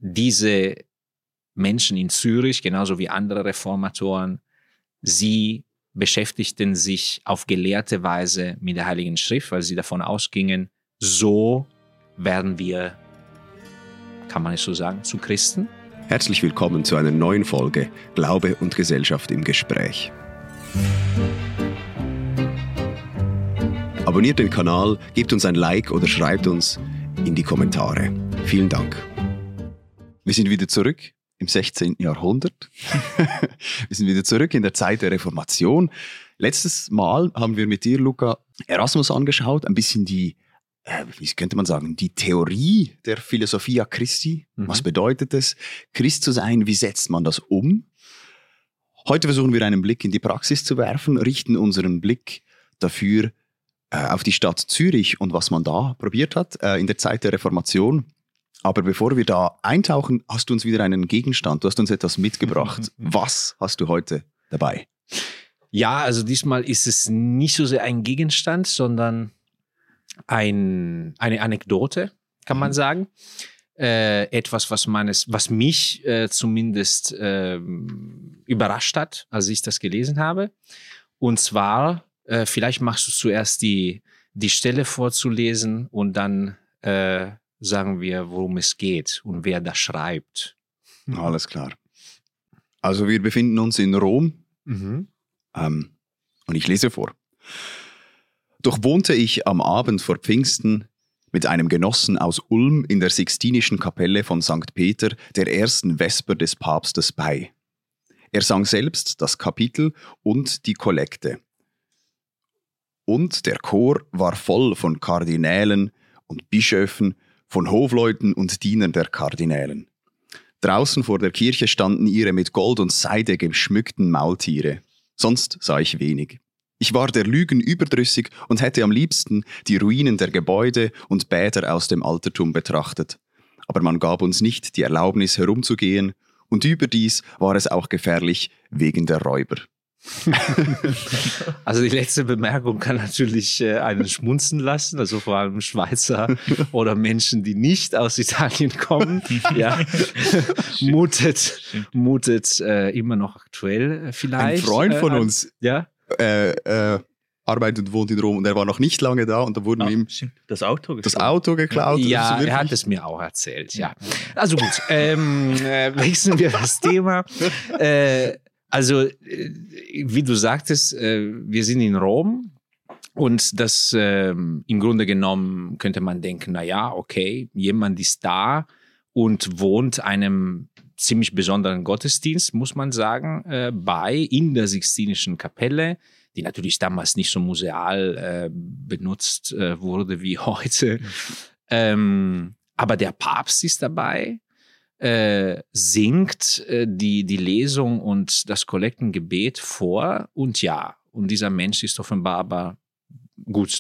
diese Menschen in Zürich, genauso wie andere Reformatoren, sie beschäftigten sich auf gelehrte Weise mit der Heiligen Schrift, weil sie davon ausgingen, so werden wir, kann man es so sagen, zu Christen. Herzlich willkommen zu einer neuen Folge Glaube und Gesellschaft im Gespräch. Abonniert den Kanal, gebt uns ein Like oder schreibt uns in die Kommentare. Vielen Dank. Wir sind wieder zurück im 16. Jahrhundert. Wir sind wieder zurück in der Zeit der Reformation. Letztes Mal haben wir mit dir, Luca, Erasmus angeschaut, ein bisschen die, wie könnte man sagen, die Theorie der Philosophia Christi. Was bedeutet es, Christ zu sein? Wie setzt man das um? Heute versuchen wir einen Blick in die Praxis zu werfen, richten unseren Blick dafür auf die Stadt Zürich und was man da probiert hat in der Zeit der Reformation. Aber bevor wir da eintauchen, hast du uns wieder einen Gegenstand, du hast uns etwas mitgebracht. Was hast du heute dabei? Ja, also diesmal ist es nicht so sehr ein Gegenstand, sondern eine Anekdote, kann man sagen. Etwas, was mich zumindest überrascht hat, als ich das gelesen habe. Und zwar, vielleicht machst du zuerst die Stelle vorzulesen und dann sagen wir, worum es geht und wer das schreibt. Alles klar. Also wir befinden uns in Rom und ich lese vor. Doch wohnte ich am Abend vor Pfingsten mit einem Genossen aus Ulm in der Sixtinischen Kapelle von St. Peter der ersten Vesper des Papstes bei. Er sang selbst das Kapitel und die Kollekte. Und der Chor war voll von Kardinälen und Bischöfen, von Hofleuten und Dienern der Kardinälen. Draußen vor der Kirche standen ihre mit Gold und Seide geschmückten Maultiere. Sonst sah ich wenig. Ich war der Lügen überdrüssig und hätte am liebsten die Ruinen der Gebäude und Bäder aus dem Altertum betrachtet. Aber man gab uns nicht die Erlaubnis herumzugehen und überdies war es auch gefährlich wegen der Räuber. Also die letzte Bemerkung kann natürlich einen schmunzeln lassen, also vor allem Schweizer oder Menschen, die nicht aus Italien kommen. Ja. mutet immer noch aktuell vielleicht. Ein Freund von uns arbeitet und wohnt in Rom und er war noch nicht lange da und da wurden ihm das Auto geklaut. Ja, er hat es mir auch erzählt. Ja. Also gut, wechseln wir das Thema. Also, wie du sagtest, wir sind in Rom und das im Grunde genommen könnte man denken, naja, okay, jemand ist da und wohnt einem ziemlich besonderen Gottesdienst, muss man sagen, in der Sixtinischen Kapelle, die natürlich damals nicht so museal benutzt wurde wie heute. Aber der Papst ist dabei. Singt die Lesung und das Kollektengebet vor und dieser Mensch ist offenbar aber gut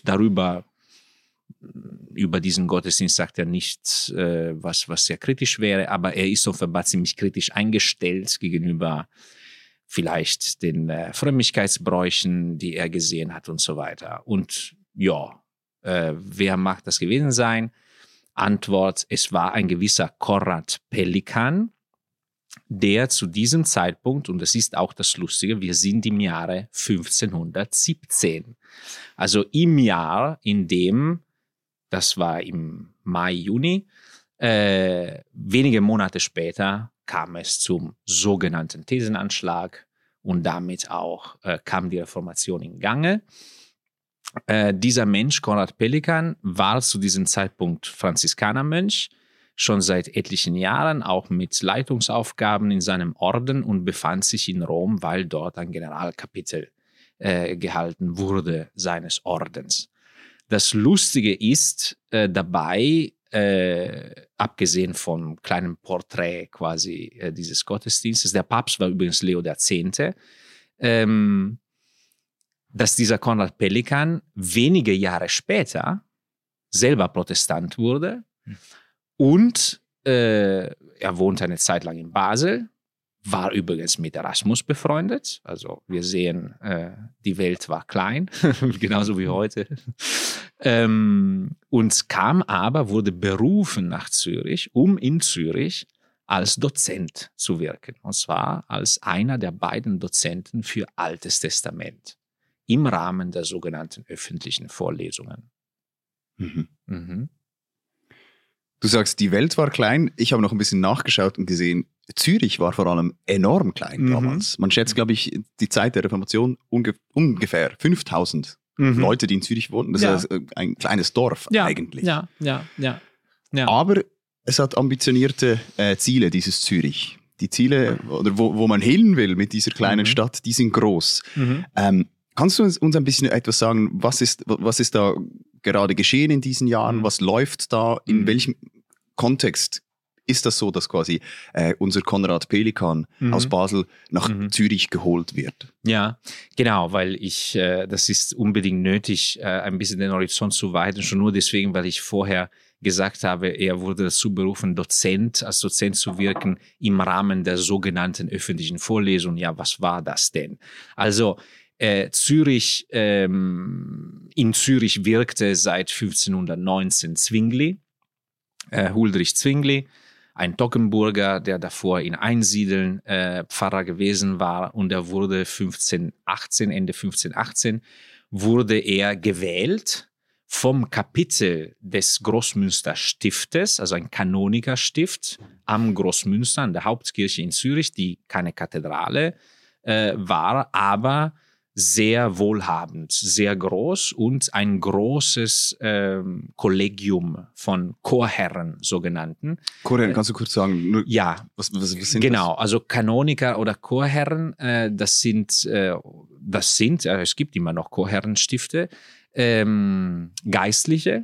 über diesen Gottesdienst sagt er nichts, was sehr kritisch wäre, aber er ist offenbar ziemlich kritisch eingestellt gegenüber vielleicht den Frömmigkeitsbräuchen, die er gesehen hat und so weiter. Und wer mag das gewesen sein? Antwort, es war ein gewisser Konrad Pelikan, der zu diesem Zeitpunkt, und das ist auch das Lustige, wir sind im Jahre 1517. Also im Jahr, in dem, das war im Mai, Juni, wenige Monate später kam es zum sogenannten Thesenanschlag und damit auch kam die Reformation in Gange. Dieser Mensch, Konrad Pelikan, war zu diesem Zeitpunkt Franziskanermönch, schon seit etlichen Jahren, auch mit Leitungsaufgaben in seinem Orden und befand sich in Rom, weil dort ein Generalkapitel gehalten wurde seines Ordens. Das Lustige ist dabei, abgesehen vom kleinen Porträt quasi dieses Gottesdienstes, der Papst war übrigens Leo X., dass dieser Konrad Pelikan wenige Jahre später selber Protestant wurde und er wohnte eine Zeit lang in Basel, war übrigens mit Erasmus befreundet. Also wir sehen, die Welt war klein, genauso wie heute. Und wurde berufen nach Zürich, um in Zürich als Dozent zu wirken. Und zwar als einer der beiden Dozenten für Altes Testament im Rahmen der sogenannten öffentlichen Vorlesungen. Mhm. Mhm. Du sagst, die Welt war klein. Ich habe noch ein bisschen nachgeschaut und gesehen, Zürich war vor allem enorm klein damals. Man schätzt, glaube ich, die Zeit der Reformation ungefähr 5000 Leute, die in Zürich wohnten. Das ist ein kleines Dorf eigentlich. Ja. Aber es hat ambitionierte Ziele, dieses Zürich. Die Ziele, oder wo man hin will mit dieser kleinen Stadt, die sind groß. Kannst du uns ein bisschen etwas sagen, was ist da gerade geschehen in diesen Jahren? Was läuft da? In welchem Kontext ist das so, dass quasi unser Konrad Pelikan aus Basel nach Zürich geholt wird? Ja, genau, weil das ist unbedingt nötig, ein bisschen den Horizont zu weiten, schon nur deswegen, weil ich vorher gesagt habe, er wurde dazu berufen, als Dozent zu wirken im Rahmen der sogenannten öffentlichen Vorlesung. Ja, was war das denn? Also, in Zürich wirkte seit 1519 Zwingli, Huldrych Zwingli, ein Toggenburger, der davor in Einsiedeln Pfarrer gewesen war, und er wurde Ende 1518 wurde er gewählt vom Kapitel des Großmünsterstiftes, also ein Kanonikerstift am Großmünster, an der Hauptkirche in Zürich, die keine Kathedrale war, aber sehr wohlhabend, sehr groß und ein großes Kollegium von Chorherren, sogenannten. Chorherren, kannst du kurz sagen? Ja, was sind genau, das? also Kanoniker oder Chorherren, es gibt immer noch Chorherrenstifte, Geistliche,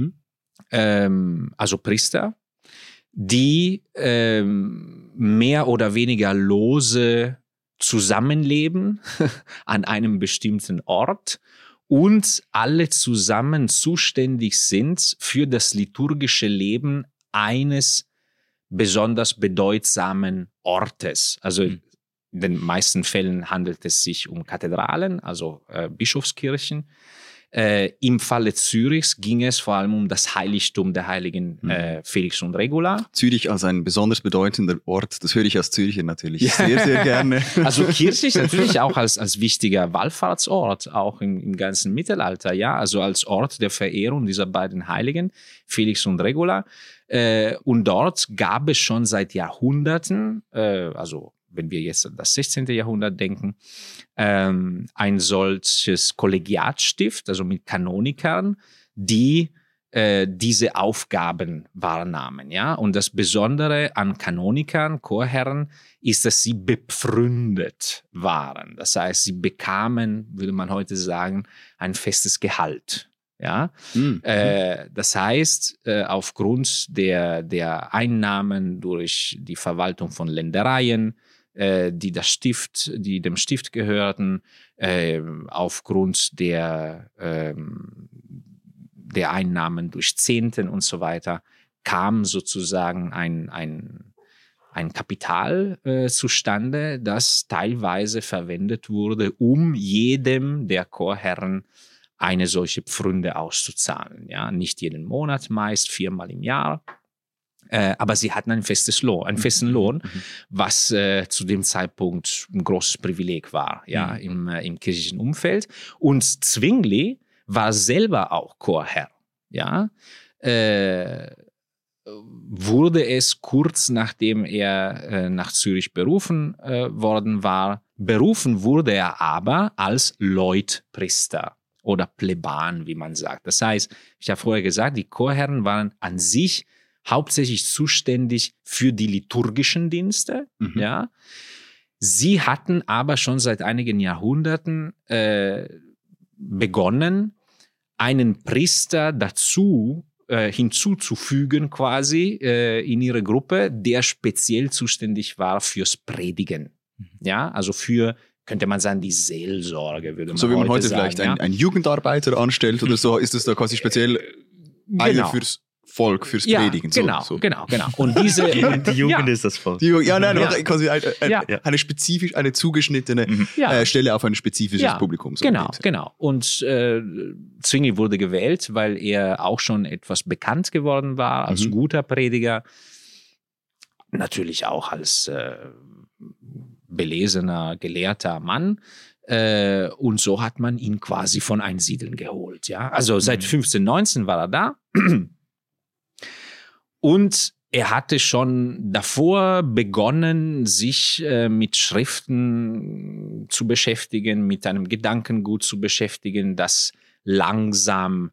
also Priester, die mehr oder weniger lose zusammenleben an einem bestimmten Ort und alle zusammen zuständig sind für das liturgische Leben eines besonders bedeutsamen Ortes. Also in den meisten Fällen handelt es sich um Kathedralen, also Bischofskirchen. Im Falle Zürichs ging es vor allem um das Heiligtum der Heiligen Felix und Regula. Zürich als ein besonders bedeutender Ort, das höre ich als Zürcher natürlich sehr, sehr gerne. Also kirchlich natürlich auch als wichtiger Wallfahrtsort, auch im ganzen Mittelalter, ja, also als Ort der Verehrung dieser beiden Heiligen, Felix und Regula. Und dort gab es schon seit Jahrhunderten, also wenn wir jetzt an das 16. Jahrhundert denken, ein solches Kollegiatstift, also mit Kanonikern, die diese Aufgaben wahrnahmen. Ja? Und das Besondere an Kanonikern, Chorherren, ist, dass sie bepfründet waren. Das heißt, sie bekamen, würde man heute sagen, ein festes Gehalt. Ja, das heißt, aufgrund der Einnahmen durch die Verwaltung von Ländereien, die dem Stift gehörten, aufgrund der Einnahmen durch Zehnten und so weiter, kam sozusagen ein Kapital zustande, das teilweise verwendet wurde, um jedem der Chorherren eine solche Pfründe auszuzahlen. Ja? Nicht jeden Monat, meist 4-mal im Jahr. Aber sie hatten einen festen Lohn, was zu dem Zeitpunkt ein großes Privileg war, ja, im kirchlichen Umfeld. Und Zwingli war selber auch Chorherr. Ja? Wurde es kurz nachdem er nach Zürich berufen worden war. Berufen wurde er aber als Leutpriester oder Pleban, wie man sagt. Das heißt, ich habe vorher gesagt, die Chorherren waren an sich hauptsächlich zuständig für die liturgischen Dienste. Ja. Sie hatten aber schon seit einigen Jahrhunderten begonnen, einen Priester hinzuzufügen quasi in ihre Gruppe, der speziell zuständig war fürs Predigen. Ja, also könnte man sagen, die Seelsorge, würde man so wie man heute sagen, vielleicht einen Jugendarbeiter anstellt oder so, ist es da quasi speziell einer fürs Volk, fürs Predigen. Genau. Und die Jugend ist das Volk. Quasi eine spezifisch, eine zugeschnittene Stelle auf ein spezifisches Publikum. So Genau. Und Zwingli wurde gewählt, weil er auch schon etwas bekannt geworden war als guter Prediger. natürlich auch als belesener, gelehrter Mann. Und so hat man ihn quasi von Einsiedeln geholt. Ja? Also seit 1519 war er da. Und er hatte schon davor begonnen, sich mit Schriften zu beschäftigen, mit einem Gedankengut zu beschäftigen, das langsam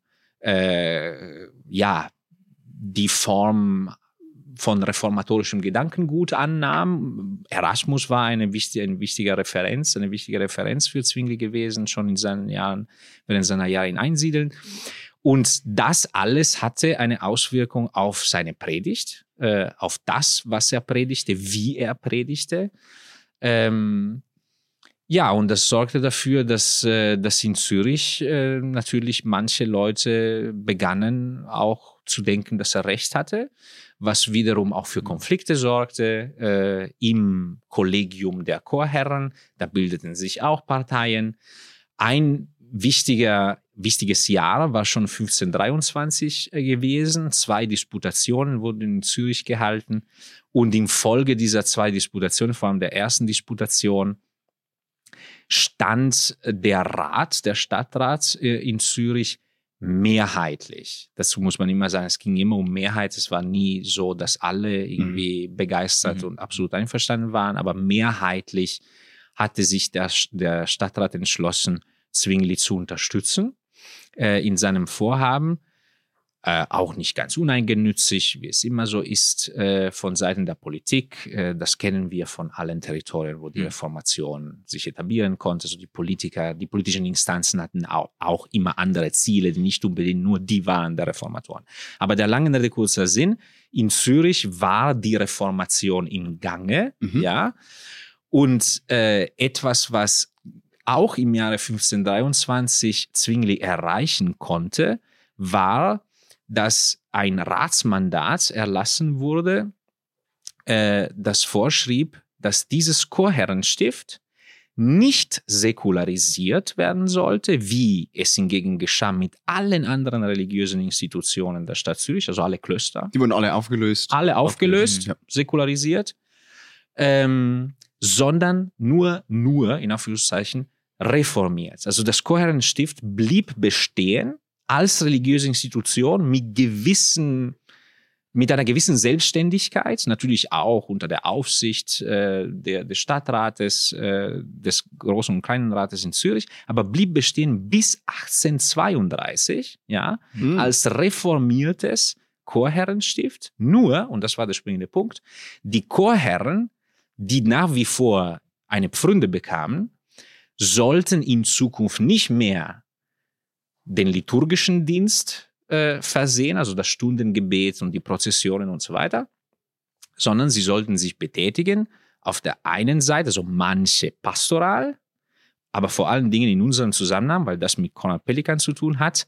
die Form von reformatorischem Gedankengut annahm. Erasmus war eine wichtige Referenz für Zwingli gewesen, schon während seiner Jahre in Einsiedeln. Und das alles hatte eine Auswirkung auf seine Predigt, auf das, was er predigte, wie er predigte. Und das sorgte dafür, dass in Zürich natürlich manche Leute begannen auch zu denken, dass er recht hatte, was wiederum auch für Konflikte sorgte im Kollegium der Chorherren. Da bildeten sich auch Parteien. Ein wichtiges Jahr war schon 1523 gewesen. 2 Disputationen wurden in Zürich gehalten. Und in Folge dieser 2 Disputationen, vor allem der ersten Disputation, stand der Stadtrat in Zürich mehrheitlich. Dazu muss man immer sagen, es ging immer um Mehrheit. Es war nie so, dass alle irgendwie begeistert und absolut einverstanden waren. Aber mehrheitlich hatte sich der Stadtrat entschlossen, Zwingli zu unterstützen in seinem Vorhaben. Auch nicht ganz uneinnützig, wie es immer so ist, von Seiten der Politik. Das kennen wir von allen Territorien, wo die Reformation sich etablieren konnte. Also die politischen Instanzen hatten auch immer andere Ziele, die nicht unbedingt nur die waren der Reformatoren. Aber der lange Rede, kurzer Sinn, in Zürich war die Reformation im Gange, ja. Und etwas, was auch im Jahre 1523 Zwingli erreichen konnte, war, dass ein Ratsmandat erlassen wurde, das vorschrieb, dass dieses Chorherrenstift nicht säkularisiert werden sollte, wie es hingegen geschah mit allen anderen religiösen Institutionen der Stadt Zürich, also alle Klöster. Die wurden alle aufgelöst. Säkularisiert, sondern nur in Anführungszeichen reformiert. Also das Chorherrenstift blieb bestehen als religiöse Institution mit einer gewissen Selbstständigkeit, natürlich auch unter der Aufsicht des Stadtrates, des Großen und Kleinen Rates in Zürich, aber blieb bestehen bis 1832, als reformiertes Chorherrenstift. Nur, und das war der springende Punkt, die Chorherren, die nach wie vor eine Pfründe bekamen, sollten in Zukunft nicht mehr den liturgischen Dienst versehen, also das Stundengebet und die Prozessionen und so weiter, sondern sie sollten sich betätigen auf der einen Seite, also manche pastoral, aber vor allen Dingen in unserem Zusammenhang, weil das mit Konrad Pelikan zu tun hat,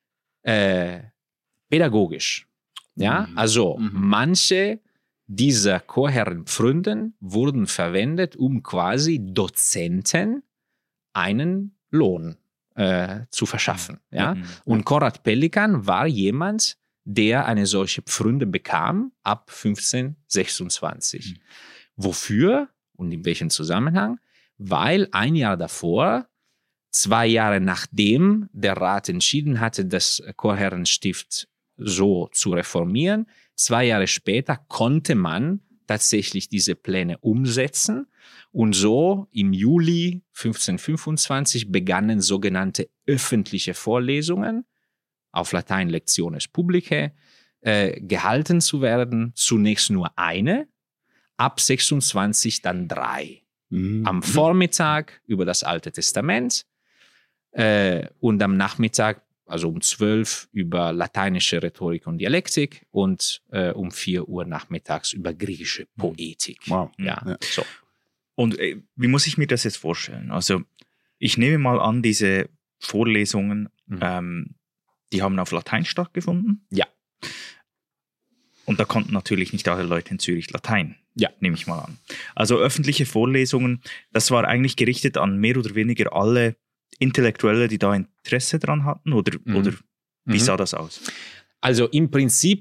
pädagogisch. Ja, also manche dieser Chorherrenpfründen wurden verwendet, um quasi Dozenten einen Lohn zu verschaffen. Ja? Und Konrad Pelikan war jemand, der eine solche Pfründe bekam ab 1526. Wofür und in welchem Zusammenhang? Weil ein Jahr davor, 2 Jahre nachdem der Rat entschieden hatte, das Chorherrenstift so zu reformieren, 2 Jahre später konnte man tatsächlich diese Pläne umsetzen. Und so im Juli 1525 begannen sogenannte öffentliche Vorlesungen, auf Latein Lectiones Publicae, gehalten zu werden. Zunächst nur eine, ab 26 dann 3. Am Vormittag über das Alte Testament und am Nachmittag, also um 12 über lateinische Rhetorik und Dialektik und um 4 Uhr nachmittags über griechische Poetik. Wow. Ja. So. Und wie muss ich mir das jetzt vorstellen? Also ich nehme mal an, diese Vorlesungen, die haben auf Latein stattgefunden. Ja. Und da konnten natürlich nicht alle Leute in Zürich Latein, nehme ich mal an. Also öffentliche Vorlesungen, das war eigentlich gerichtet an mehr oder weniger alle Intellektuelle, die da Interesse dran hatten? Oder wie sah das aus? Also im Prinzip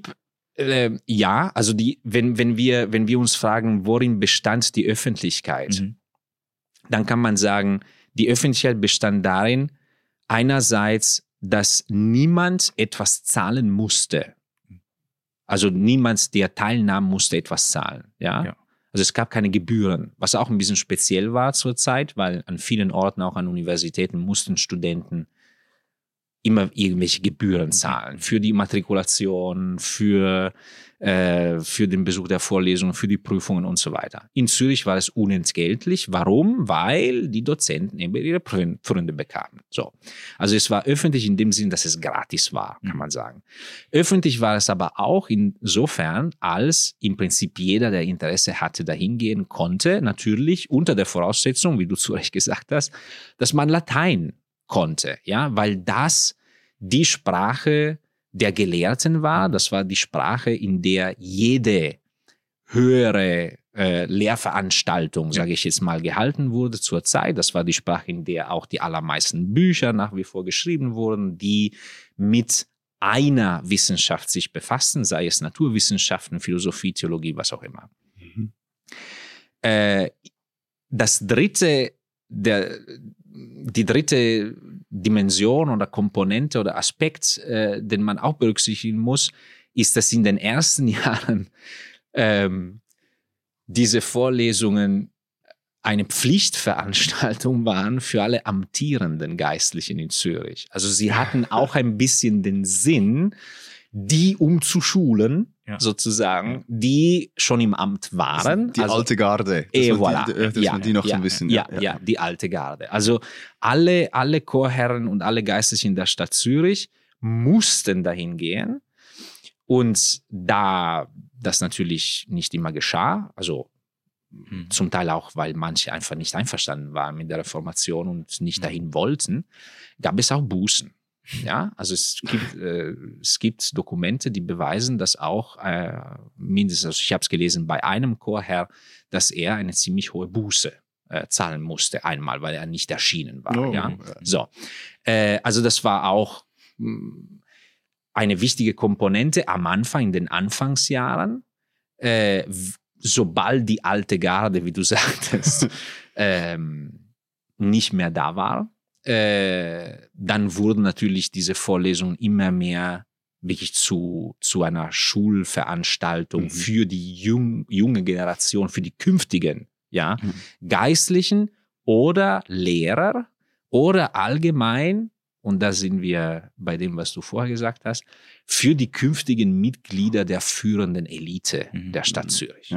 Ja, also wenn wir uns fragen, worin bestand die Öffentlichkeit, dann kann man sagen, die Öffentlichkeit bestand darin, einerseits, dass niemand etwas zahlen musste. Also niemand, der teilnahm, musste etwas zahlen. Ja? Also es gab keine Gebühren, was auch ein bisschen speziell war zur Zeit, weil an vielen Orten, auch an Universitäten, mussten Studenten immer irgendwelche Gebühren zahlen für die Matrikulation, für den Besuch der Vorlesungen, für die Prüfungen und so weiter. In Zürich war es unentgeltlich. Warum? Weil die Dozenten eben ihre Pfründe bekamen. So. Also es war öffentlich in dem Sinn, dass es gratis war, kann man sagen. Öffentlich war es aber auch insofern, als im Prinzip jeder, der Interesse hatte, dahin gehen konnte, natürlich unter der Voraussetzung, wie du zu Recht gesagt hast, dass man Latein konnte, ja, weil das die Sprache der Gelehrten war. Das war die Sprache, in der jede höhere Lehrveranstaltung, sage ich jetzt mal, gehalten wurde zur Zeit. Das war die Sprache, in der auch die allermeisten Bücher nach wie vor geschrieben wurden, die mit einer Wissenschaft sich befassten, sei es Naturwissenschaften, Philosophie, Theologie, was auch immer. Die dritte Dimension oder Komponente oder Aspekt, den man auch berücksichtigen muss, ist, dass in den ersten Jahren diese Vorlesungen eine Pflichtveranstaltung waren für alle amtierenden Geistlichen in Zürich. Also sie hatten auch ein bisschen den Sinn, die umzuschulen, sozusagen, die schon im Amt waren. Die alte Garde. Die noch so ein bisschen. Ja, die alte Garde. Also alle Chorherren und alle Geistlichen in der Stadt Zürich mussten dahin gehen. Und da das natürlich nicht immer geschah, also zum Teil auch, weil manche einfach nicht einverstanden waren mit der Reformation und nicht dahin wollten, gab es auch Bußen. Ja, also es gibt Dokumente, die beweisen, dass auch mindestens, also ich habe es gelesen bei einem Chorherr, dass er eine ziemlich hohe Buße zahlen musste einmal, weil er nicht erschienen war. So, also das war auch eine wichtige Komponente am Anfang, in den Anfangsjahren. Sobald die alte Garde, wie du sagtest, nicht mehr da war, dann wurden natürlich diese Vorlesungen immer mehr wirklich zu einer Schulveranstaltung für die junge Generation, für die künftigen Geistlichen oder Lehrer oder allgemein, und da sind wir bei dem, was du vorher gesagt hast, für die künftigen Mitglieder der führenden Elite der Stadt Zürich.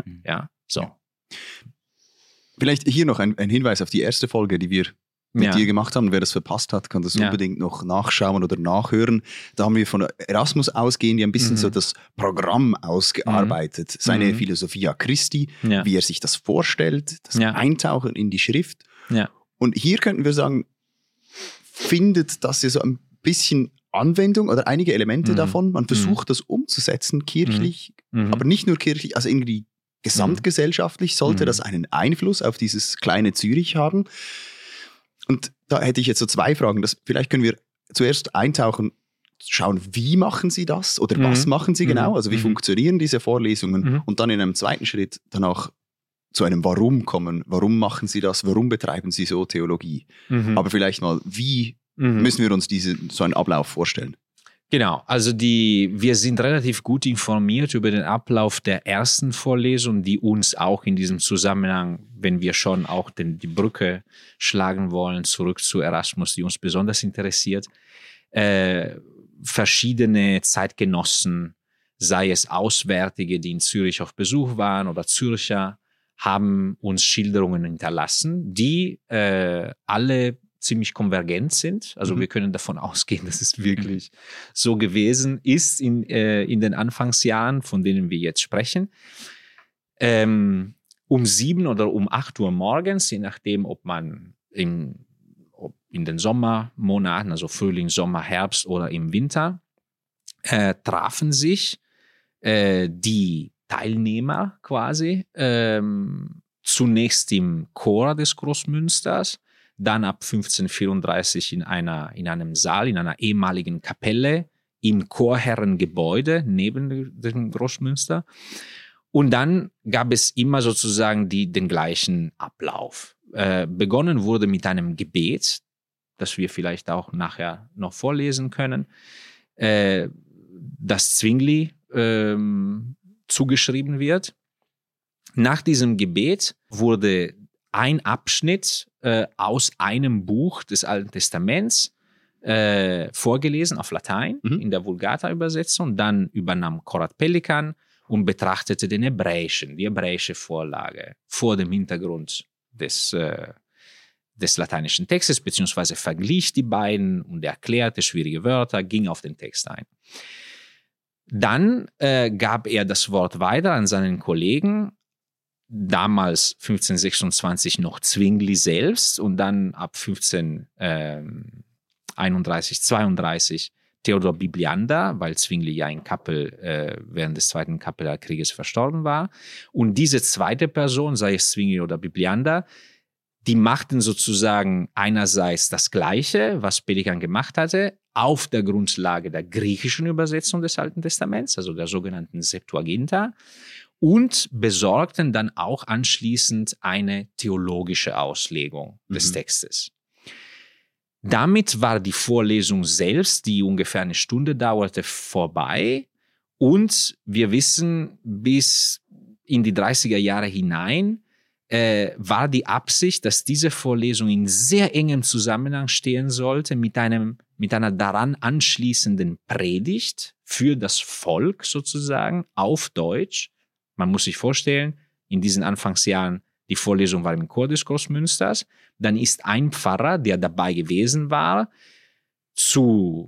Vielleicht hier noch ein Hinweis auf die erste Folge, die wir mit dir gemacht haben. Wer das verpasst hat, kann das unbedingt noch nachschauen oder nachhören. Da haben wir von Erasmus ausgehend ein bisschen so das Programm ausgearbeitet. Seine Philosophia Christi, wie er sich das vorstellt, das Eintauchen in die Schrift. Und hier könnten wir sagen, findet das ja so ein bisschen Anwendung oder einige Elemente davon. Man versucht das umzusetzen, kirchlich, aber nicht nur kirchlich, also irgendwie gesamtgesellschaftlich sollte das einen Einfluss auf dieses kleine Zürich haben. Und da hätte ich jetzt so zwei Fragen. Vielleicht können wir zuerst eintauchen, schauen, wie machen Sie das oder was machen Sie genau? Also wie funktionieren diese Vorlesungen? Und dann in einem zweiten Schritt danach zu einem Warum kommen. Warum machen Sie das? Warum betreiben Sie so Theologie? Aber vielleicht mal, wie müssen wir uns so einen Ablauf vorstellen? Genau, also wir sind relativ gut informiert über den Ablauf der ersten Vorlesung, die uns auch in diesem Zusammenhang, wenn wir schon auch die Brücke schlagen wollen, zurück zu Erasmus, die uns besonders interessiert, verschiedene Zeitgenossen, sei es Auswärtige, die in Zürich auf Besuch waren oder Zürcher, haben uns Schilderungen hinterlassen, die alle ziemlich konvergent sind. Also wir können davon ausgehen, dass es wirklich so gewesen ist in den Anfangsjahren, von denen wir jetzt sprechen. Um 7 oder um 8 Uhr morgens, je nachdem, ob man in den Sommermonaten, also Frühling, Sommer, Herbst oder im Winter, trafen sich die Teilnehmer quasi zunächst im Chor des Großmünsters, dann ab 1534 in einem Saal, in einer ehemaligen Kapelle im Chorherrengebäude neben dem Großmünster. Und dann gab es immer sozusagen den gleichen Ablauf. Begonnen wurde mit einem Gebet, das wir vielleicht auch nachher noch vorlesen können, das Zwingli zugeschrieben wird. Nach diesem Gebet wurde ein Abschnitt aus einem Buch des Alten Testaments vorgelesen auf Latein in der Vulgata-Übersetzung. Dann übernahm Konrad Pelikan und betrachtete die hebräische Vorlage vor dem Hintergrund des lateinischen Textes, beziehungsweise verglich die beiden und erklärte schwierige Wörter, ging auf den Text ein. Dann gab er das Wort weiter an seinen Kollegen, damals 1526 noch Zwingli selbst und dann ab 1532 Theodor Bibliander, weil Zwingli ja in Kappel während des Zweiten Kappeler Krieges verstorben war. Und diese zweite Person, sei es Zwingli oder Bibliander, die machten sozusagen einerseits das Gleiche, was Pelikan gemacht hatte, auf der Grundlage der griechischen Übersetzung des Alten Testaments, also der sogenannten Septuaginta, und besorgten dann auch anschließend eine theologische Auslegung des Textes. Damit war die Vorlesung selbst, die ungefähr eine Stunde dauerte, vorbei. Und wir wissen, bis in die 30er Jahre hinein war die Absicht, dass diese Vorlesung in sehr engem Zusammenhang stehen sollte mit einer daran anschließenden Predigt für das Volk sozusagen auf Deutsch. Man muss sich vorstellen, in diesen Anfangsjahren, die Vorlesung war im Chor des Großmünsters. Dann ist ein Pfarrer, der dabei gewesen war, zur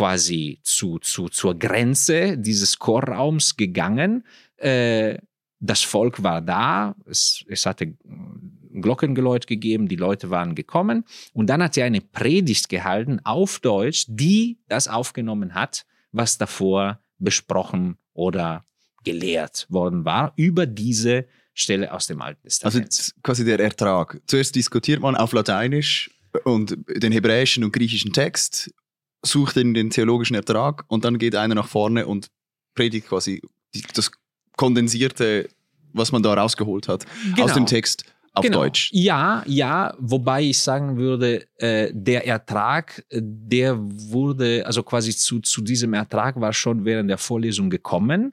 Grenze dieses Chorraums gegangen. Das Volk war da, es hatte Glockengeläut gegeben, die Leute waren gekommen. Und dann hat er eine Predigt gehalten auf Deutsch, die das aufgenommen hat, was davor besprochen oder gelehrt worden war, über diese Stelle aus dem Alten Testament. Also quasi der Ertrag. Zuerst diskutiert man auf Lateinisch und den hebräischen und griechischen Text, sucht den theologischen Ertrag und dann geht einer nach vorne und predigt quasi das Kondensierte, was man da rausgeholt hat, aus dem Text auf Deutsch. Ja, wobei ich sagen würde, der Ertrag, der wurde, also quasi zu diesem Ertrag war schon während der Vorlesung gekommen.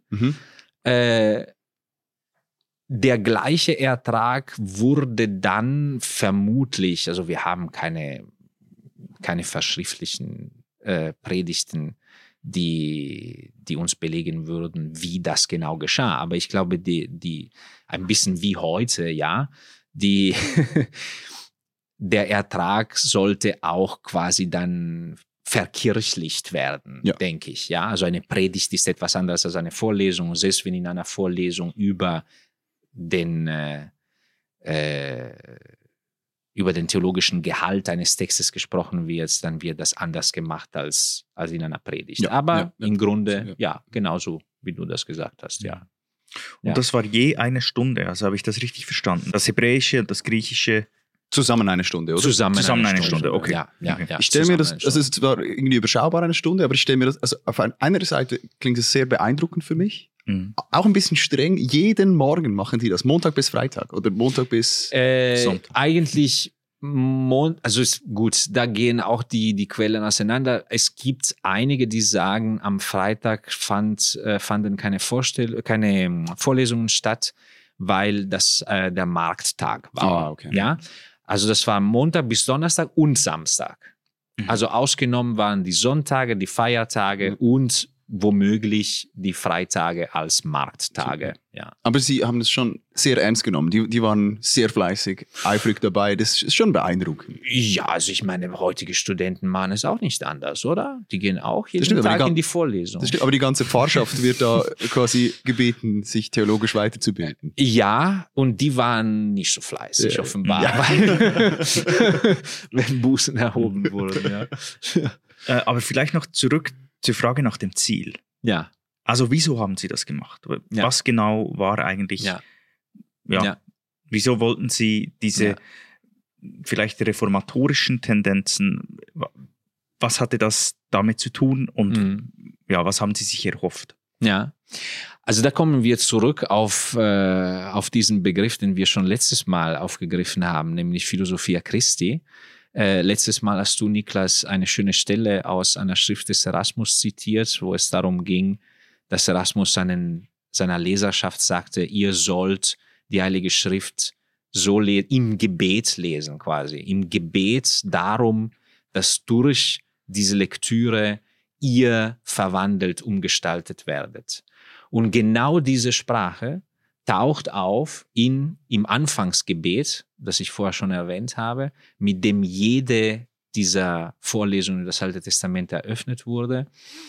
Der gleiche Ertrag wurde dann vermutlich, also wir haben keine verschriftlichen Predigten, die uns belegen würden, wie das genau geschah. Aber ich glaube, die ein bisschen wie heute, ja, der Ertrag sollte auch quasi dann verkirchlicht werden, denke ich. Ja? Also eine Predigt ist etwas anderes als eine Vorlesung. Selbst wenn in einer Vorlesung über den theologischen Gehalt eines Textes gesprochen wird, dann wird das anders gemacht als in einer Predigt. Aber im Grunde, genauso wie du das gesagt hast, Und das war je eine Stunde, also habe ich das richtig verstanden? Das Hebräische und das Griechische zusammen eine Stunde, oder? Zusammen eine Stunde, okay. Ja. Ich stelle mir das, also es war irgendwie überschaubar eine Stunde, aber ich stelle mir das, also auf einer Seite klingt es sehr beeindruckend für mich. Auch ein bisschen streng. Jeden Morgen machen die das, Montag bis Freitag oder Montag bis Sonntag. Eigentlich, also ist gut, da gehen auch die Quellen auseinander. Es gibt einige, die sagen, am Freitag fanden keine Vorlesungen statt, weil das der Markttag war. Okay. Ja? Also das war Montag bis Donnerstag und Samstag. Also ausgenommen waren die Sonntage, die Feiertage und womöglich die Freitage als Markttage. Ja. Aber Sie haben das schon sehr ernst genommen. Die waren sehr fleißig, eifrig dabei. Das ist schon beeindruckend. Ja, also ich meine, heutige Studenten machen es auch nicht anders, oder? Die gehen auch jeden Tag in die Vorlesung. Das stimmt, aber die ganze Pfarrschaft wird da quasi gebeten, sich theologisch weiterzubilden. Ja, und die waren nicht so fleißig, offenbar, wenn Bußen erhoben wurden. Aber vielleicht noch zurück zur Frage nach dem Ziel. Ja. Also wieso haben Sie das gemacht? Was genau war eigentlich, wieso wollten Sie diese vielleicht reformatorischen Tendenzen, was hatte das damit zu tun und was haben Sie sich erhofft? Ja, also da kommen wir zurück auf diesen Begriff, den wir schon letztes Mal aufgegriffen haben, nämlich Philosophia Christi. Letztes Mal hast du, Niklas, eine schöne Stelle aus einer Schrift des Erasmus zitiert, wo es darum ging, dass Erasmus seiner Leserschaft sagte, ihr sollt die Heilige Schrift so im Gebet lesen quasi. Im Gebet darum, dass durch diese Lektüre ihr verwandelt, umgestaltet werdet. Und genau diese Sprache taucht auf im Anfangsgebet, das ich vorher schon erwähnt habe, mit dem jede dieser Vorlesungen in das Alte Testament eröffnet wurde,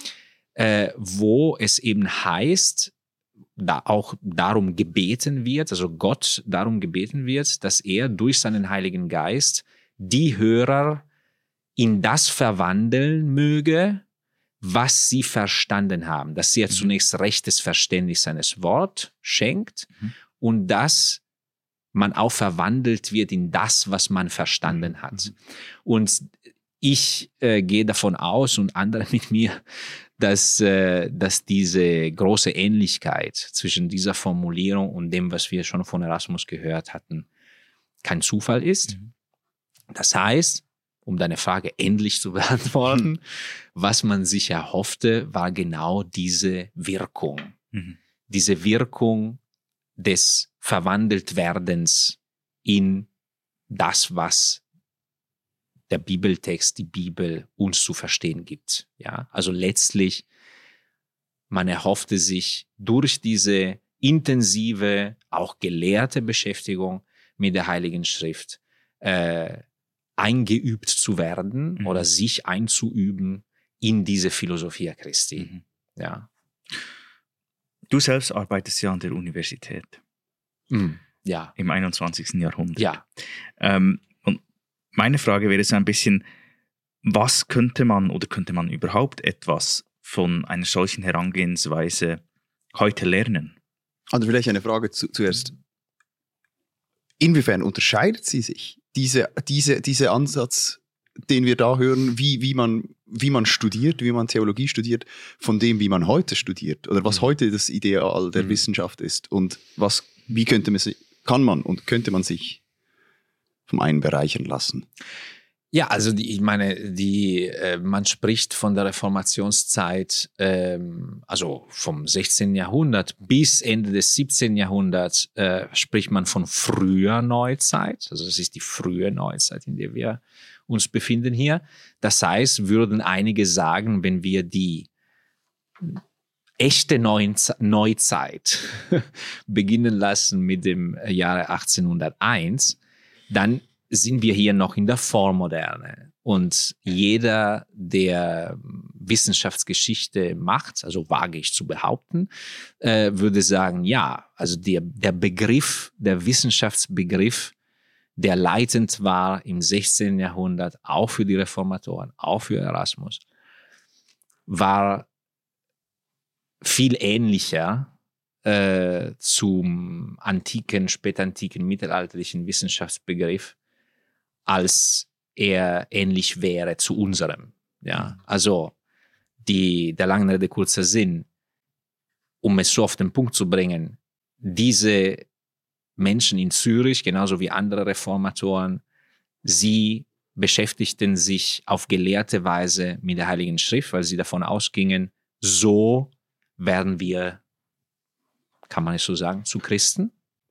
wo es eben heißt, da auch darum gebeten wird, also Gott darum gebeten wird, dass er durch seinen Heiligen Geist die Hörer in das verwandeln möge, was sie verstanden haben, dass er zunächst rechtes Verständnis seines Wortes schenkt und dass man auch verwandelt wird in das, was man verstanden hat. Und ich gehe davon aus und andere mit mir, dass diese große Ähnlichkeit zwischen dieser Formulierung und dem, was wir schon von Erasmus gehört hatten, kein Zufall ist. Das heißt, um deine Frage endlich zu beantworten, was man sich erhoffte, war genau diese Wirkung. Diese Wirkung des Verwandeltwerdens in das, was der Bibeltext, die Bibel uns zu verstehen gibt. Ja, also letztlich, man erhoffte sich durch diese intensive, auch gelehrte Beschäftigung mit der Heiligen Schrift, eingeübt zu werden oder sich einzuüben in diese Philosophia Christi. Ja. Du selbst arbeitest ja an der Universität. Ja. Im 21. Jahrhundert. Ja. Und meine Frage wäre so ein bisschen, was könnte man überhaupt etwas von einer solchen Herangehensweise heute lernen? Also vielleicht eine Frage zuerst. Inwiefern unterscheidet sie sich, diese Ansatz, den wir da hören, wie man studiert, wie man Theologie studiert, von dem, wie man heute studiert oder was heute das Ideal der Wissenschaft ist und wie könnte man sich vom einen bereichern lassen? Ja, also man spricht von der Reformationszeit, also vom 16. Jahrhundert bis Ende des 17. Jahrhunderts spricht man von früher Neuzeit. Also das ist die frühe Neuzeit, in der wir uns befinden hier. Das heißt, würden einige sagen, wenn wir die echte Neuzeit beginnen lassen mit dem Jahre 1801, dann sind wir hier noch in der Vormoderne. Und jeder, der Wissenschaftsgeschichte macht, also wage ich zu behaupten, würde sagen, ja, also der Begriff, der Wissenschaftsbegriff, der leitend war im 16. Jahrhundert, auch für die Reformatoren, auch für Erasmus, war viel ähnlicher zum antiken, spätantiken, mittelalterlichen Wissenschaftsbegriff, als er ähnlich wäre zu unserem. Ja, also der langen Rede kurzer Sinn, um es so auf den Punkt zu bringen, diese Menschen in Zürich, genauso wie andere Reformatoren, sie beschäftigten sich auf gelehrte Weise mit der Heiligen Schrift, weil sie davon ausgingen, so werden wir, kann man es so sagen, zu Christen.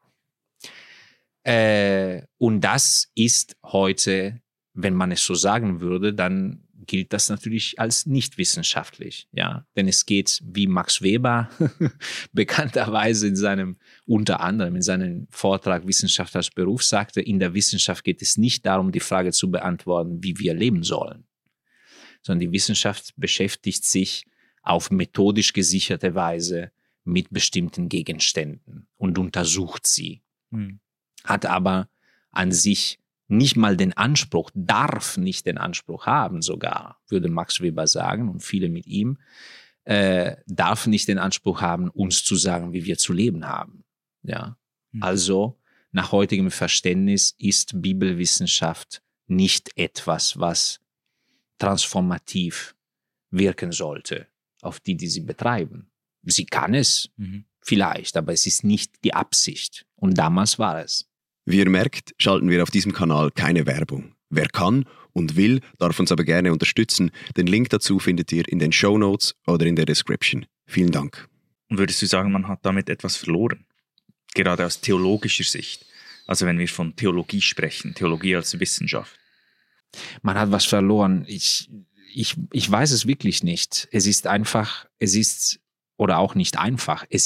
Und das ist heute, wenn man es so sagen würde, dann gilt das natürlich als nicht wissenschaftlich. Ja? Denn es geht, wie Max Weber bekannterweise unter anderem in seinem Vortrag Wissenschaft als Beruf sagte, in der Wissenschaft geht es nicht darum, die Frage zu beantworten, wie wir leben sollen, sondern die Wissenschaft beschäftigt sich auf methodisch gesicherte Weise mit bestimmten Gegenständen und untersucht sie. Hat aber an sich nicht mal den Anspruch, darf nicht den Anspruch haben sogar, würde Max Weber sagen und viele mit ihm, darf nicht den Anspruch haben, uns zu sagen, wie wir zu leben haben. Ja? Also nach heutigem Verständnis ist Bibelwissenschaft nicht etwas, was transformativ wirken sollte. auf die sie betreiben. Sie kann es vielleicht, aber es ist nicht die Absicht. Und damals war es. Wie ihr merkt, schalten wir auf diesem Kanal keine Werbung. Wer kann und will, darf uns aber gerne unterstützen. Den Link dazu findet ihr in den Shownotes oder in der Description. Vielen Dank. Und würdest du sagen, man hat damit etwas verloren? Gerade aus theologischer Sicht. Also wenn wir von Theologie sprechen, Theologie als Wissenschaft. Man hat was verloren. Ich weiß es wirklich nicht. Es ist einfach, oder auch nicht einfach. Es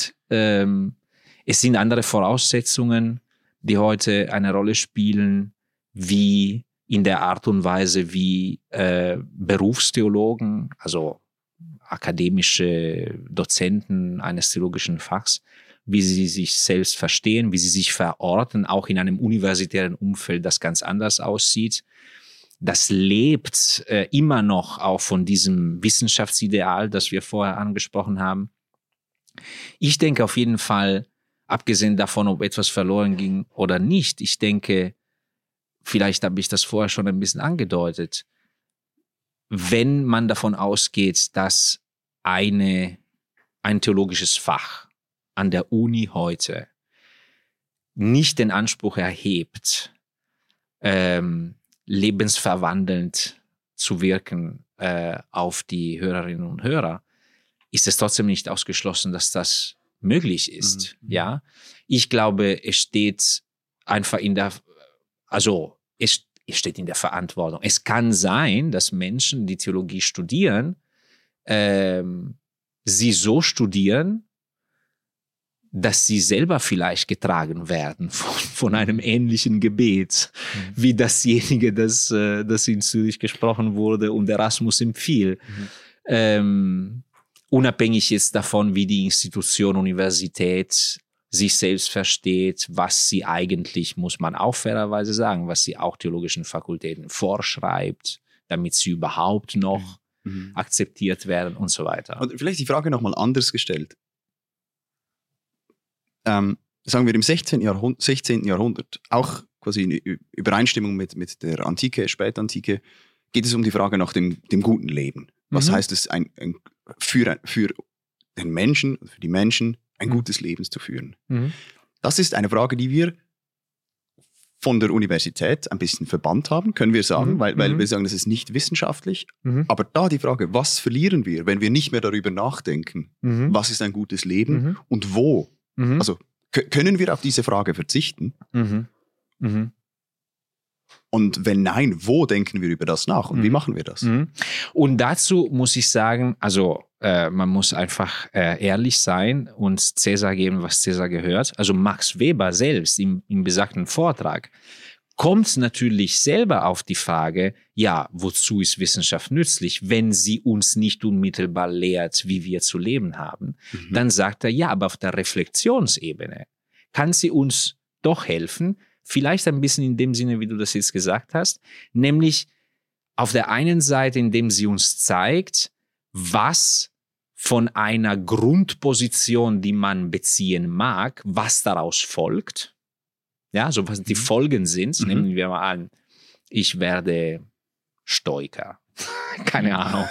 sind andere Voraussetzungen, die heute eine Rolle spielen, wie in der Art und Weise, wie Berufstheologen, also akademische Dozenten eines theologischen Fachs, wie sie sich selbst verstehen, wie sie sich verorten, auch in einem universitären Umfeld, das ganz anders aussieht. Das lebt immer noch auch von diesem Wissenschaftsideal, das wir vorher angesprochen haben. Ich denke auf jeden Fall, abgesehen davon, ob etwas verloren ging oder nicht, ich denke, vielleicht habe ich das vorher schon ein bisschen angedeutet, wenn man davon ausgeht, dass ein theologisches Fach an der Uni heute nicht den Anspruch erhebt, lebensverwandelnd zu wirken auf die Hörerinnen und Hörer, ist es trotzdem nicht ausgeschlossen, dass das möglich ist. Ja, ich glaube, es steht einfach es steht in der Verantwortung. Es kann sein, dass Menschen, die Theologie studieren, sie so studieren, dass sie selber vielleicht getragen werden von einem ähnlichen Gebet, wie dasjenige, das in Zürich gesprochen wurde und Erasmus empfiehlt. Unabhängig jetzt davon, wie die Institution Universität sich selbst versteht, was sie eigentlich, muss man auch fairerweise sagen, was sie auch theologischen Fakultäten vorschreibt, damit sie überhaupt noch akzeptiert werden und so weiter. Und vielleicht die Frage nochmal anders gestellt. Sagen wir im 16. Jahrhundert, auch quasi in Übereinstimmung mit der Antike, Spätantike, geht es um die Frage nach dem guten Leben. Was heißt es, für den Menschen, für die Menschen ein gutes Leben zu führen? Das ist eine Frage, die wir von der Universität ein bisschen verbannt haben, können wir sagen, weil wir sagen, das ist nicht wissenschaftlich. Aber da die Frage, was verlieren wir, wenn wir nicht mehr darüber nachdenken, was ist ein gutes Leben und wo? Also können wir auf diese Frage verzichten? Und wenn nein, wo denken wir über das nach und wie machen wir das? Und dazu muss ich sagen, also man muss einfach ehrlich sein und Cäsar geben, was Cäsar gehört. Also Max Weber selbst im besagten Vortrag kommt natürlich selber auf die Frage, ja, wozu ist Wissenschaft nützlich, wenn sie uns nicht unmittelbar lehrt, wie wir zu leben haben? Dann sagt er, ja, aber auf der Reflexionsebene kann sie uns doch helfen, vielleicht ein bisschen in dem Sinne, wie du das jetzt gesagt hast, nämlich auf der einen Seite, indem sie uns zeigt, was von einer Grundposition, die man beziehen mag, was daraus folgt. Ja, so was die Folgen sind. Nehmen wir mal an, ich werde Stoiker. Keine Ahnung.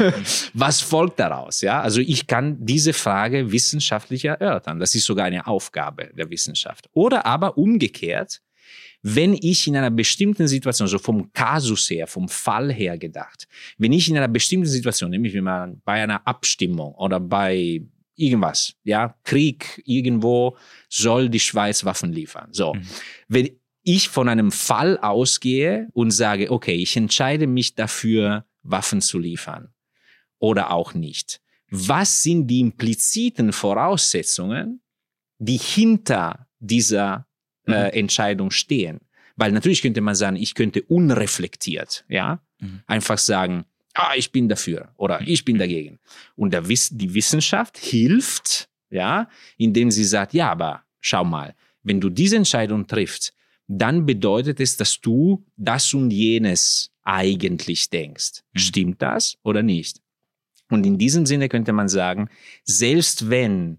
Was folgt daraus? Ja, also ich kann diese Frage wissenschaftlich erörtern. Das ist sogar eine Aufgabe der Wissenschaft. Oder aber umgekehrt, wenn ich in einer bestimmten Situation, also vom Kasus her, vom Fall her gedacht, wenn ich in einer bestimmten Situation, nämlich bei einer Abstimmung oder bei irgendwas, ja, Krieg irgendwo, soll die Schweiz Waffen liefern. So, wenn ich von einem Fall ausgehe und sage, okay, ich entscheide mich dafür, Waffen zu liefern oder auch nicht. Was sind die impliziten Voraussetzungen, die hinter dieser Entscheidung stehen? Weil natürlich könnte man sagen, ich könnte unreflektiert, ja, einfach sagen, ich bin dafür oder ich bin dagegen. Und die Wissenschaft hilft, ja, indem sie sagt, ja, aber schau mal, wenn du diese Entscheidung triffst, dann bedeutet es, dass du das und jenes eigentlich denkst. Stimmt das oder nicht? Und in diesem Sinne könnte man sagen, selbst wenn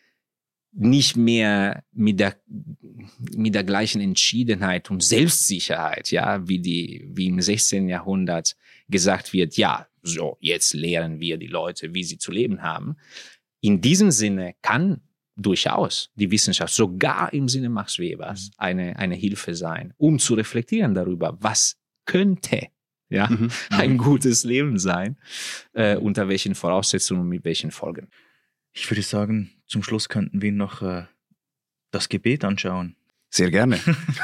nicht mehr mit der gleichen Entschiedenheit und Selbstsicherheit, ja, wie im 16. Jahrhundert gesagt wird, ja, so, jetzt lehren wir die Leute, wie sie zu leben haben. In diesem Sinne kann durchaus die Wissenschaft, sogar im Sinne Max Webers, eine Hilfe sein, um zu reflektieren darüber, was könnte ein gutes Leben sein, unter welchen Voraussetzungen und mit welchen Folgen. Ich würde sagen, zum Schluss könnten wir noch das Gebet anschauen. Sehr gerne.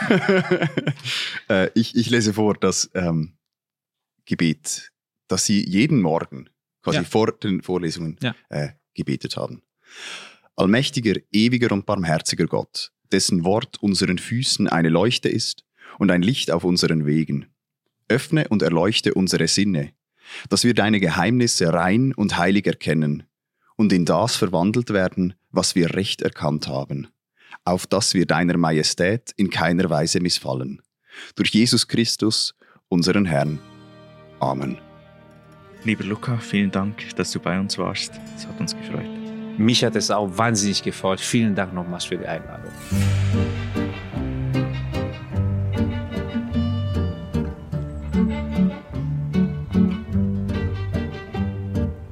Ich lese vor das Gebet, das Sie jeden Morgen, quasi vor den Vorlesungen, gebetet haben. Allmächtiger, ewiger und barmherziger Gott, dessen Wort unseren Füßen eine Leuchte ist und ein Licht auf unseren Wegen. Öffne und erleuchte unsere Sinne, dass wir deine Geheimnisse rein und heilig erkennen und in das verwandelt werden, was wir recht erkannt haben, auf dass wir deiner Majestät in keiner Weise missfallen. Durch Jesus Christus, unseren Herrn. Amen. Lieber Luca, vielen Dank, dass du bei uns warst. Es hat uns gefreut. Mich hat es auch wahnsinnig gefreut. Vielen Dank nochmals für die Einladung.